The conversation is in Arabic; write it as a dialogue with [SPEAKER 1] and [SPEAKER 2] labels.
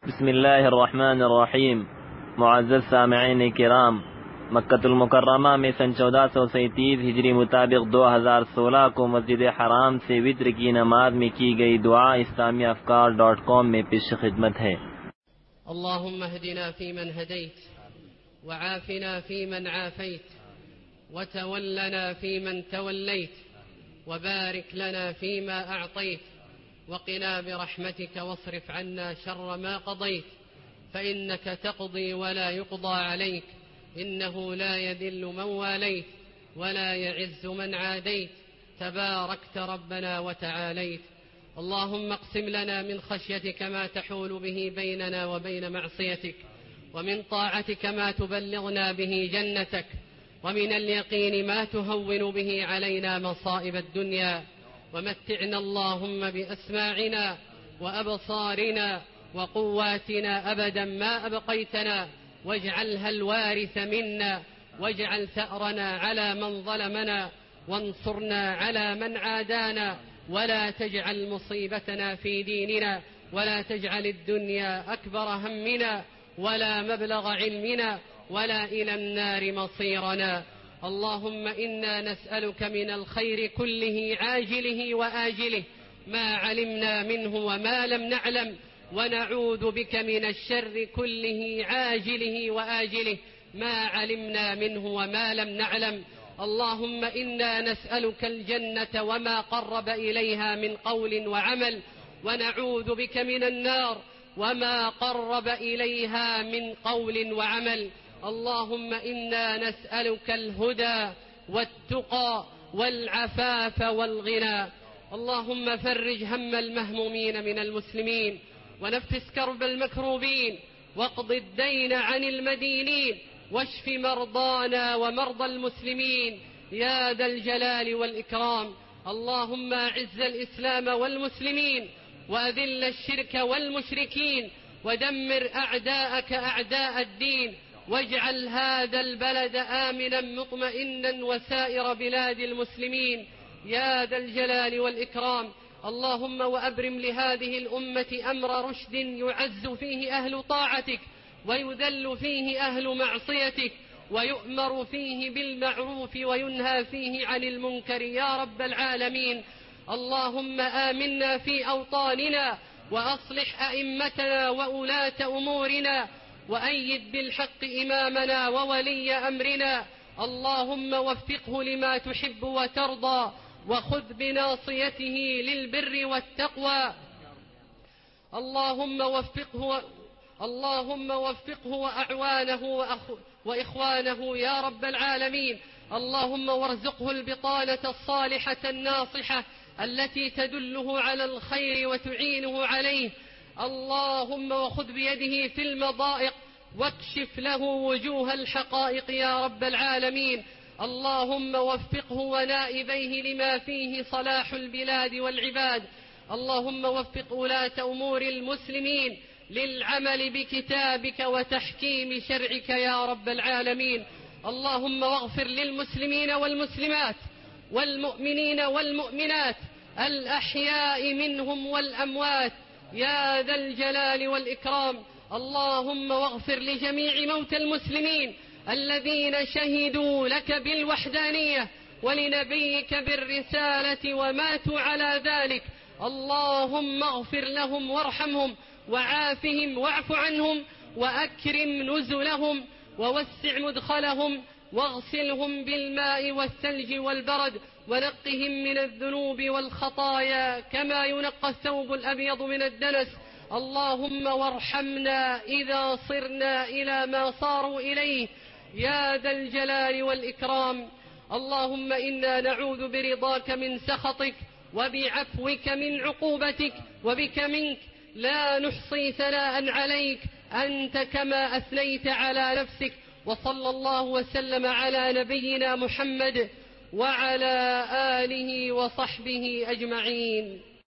[SPEAKER 1] بسم الله الرحمن الرحیم۔ معزز سامعین کرام، مکہ المکرمہ میں سن 1437 ہجری مطابق 2016 کو مسجد حرام سے وتر کی نماز میں کی گئی دعا اسلامی افکار.com میں پیش خدمت ہے۔
[SPEAKER 2] اللهم اهدنا فيمن هديت، وعافنا فيمن عافيت، وتولنا فيمن توليت، وبارك لنا فيما أعطيت، وقنا برحمتك واصرف عنا شر ما قضيت، فإنك تقضي ولا يقضى عليك، إنه لا يذل من واليت ولا يعز من عاديت، تباركت ربنا وتعاليت. اللهم اقسم لنا من خشيتك ما تحول به بيننا وبين معصيتك، ومن طاعتك ما تبلغنا به جنتك، ومن اليقين ما تهون به علينا مصائب الدنيا، ومتعنا اللهم بأسماعنا وأبصارنا وقواتنا أبدا ما أبقيتنا، واجعلها الوارث منا، واجعل ثأرنا على من ظلمنا، وانصرنا على من عادانا، ولا تجعل مصيبتنا في ديننا، ولا تجعل الدنيا أكبر همنا ولا مبلغ علمنا، ولا إلى النار مصيرنا. اللهم إنا نسألك من الخير كله عاجله وآجله ما علمنا منه وما لم نعلم، ونعوذ بك من الشر كله عاجله وآجله ما علمنا منه وما لم نعلم. اللهم إنا نسألك الجنة وما قرب إليها من قول وعمل، ونعوذ بك من النار وما قرب إليها من قول وعمل. اللهم إنا نسألك الهدى والتقى والعفاف والغنى. اللهم فرج هم المهمومين من المسلمين، ونفس كرب المكروبين، واقض الدين عن المدينين، واشف مرضانا ومرضى المسلمين يا ذا الجلال والإكرام. اللهم أعز الإسلام والمسلمين، وأذل الشرك والمشركين، ودمر أعداءك أعداء الدين، واجعل هذا البلد آمنا مطمئنا وسائر بلاد المسلمين يا ذا الجلال والإكرام. اللهم وأبرم لهذه الأمة أمر رشد يعز فيه أهل طاعتك، ويذل فيه أهل معصيتك، ويؤمر فيه بالمعروف وينهى فيه عن المنكر يا رب العالمين. اللهم آمنا في أوطاننا، وأصلح أئمتنا وولاة أمورنا، وأيد بالحق إمامنا وولي أمرنا. اللهم وفقه لما تحب وترضى، وخذ بناصيته للبر والتقوى. اللهم وفقه وأعوانه وإخوانه يا رب العالمين. اللهم وارزقه البطانة الصالحة الناصحة التي تدله على الخير وتعينه عليه. اللهم وخذ بيده في المضائق، واكشف له وجوه الحقائق يا رب العالمين. اللهم وفقه ونائبيه لما فيه صلاح البلاد والعباد. اللهم وفق ولاة أمور المسلمين للعمل بكتابك وتحكيم شرعك يا رب العالمين. اللهم واغفر للمسلمين والمسلمات والمؤمنين والمؤمنات الأحياء منهم والأموات يا ذا الجلال والإكرام. اللهم واغفر لجميع موتى المسلمين الذين شهدوا لك بالوحدانية ولنبيك بالرسالة وماتوا على ذلك. اللهم اغفر لهم وارحمهم وعافهم واعف عنهم، وأكرم نزلهم ووسع مدخلهم، واغسلهم بالماء والثلج والبرد، ونقهم من الذنوب والخطايا كما ينقى الثوب الأبيض من الدنس. اللهم وارحمنا إذا صرنا إلى ما صاروا إليه يا ذا الجلال والإكرام. اللهم إنا نعوذ برضاك من سخطك، وبعفوك من عقوبتك، وبك منك لا نحصي ثناء عليك أنت كما أثنيت على نفسك. وصلى الله وسلم على نبينا محمد وعلى آله وصحبه أجمعين.